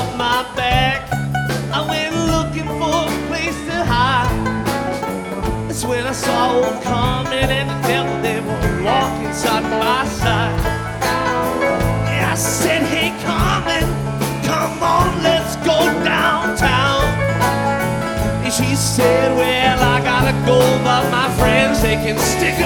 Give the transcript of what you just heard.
off my back. I went looking for a place to hide. That's when I saw old Carmen and the devil. They were walking side by side. Yeah, I said, hey Carmen, come on, let's go downtown. And she said, well, I gotta go, but my friends, they can stick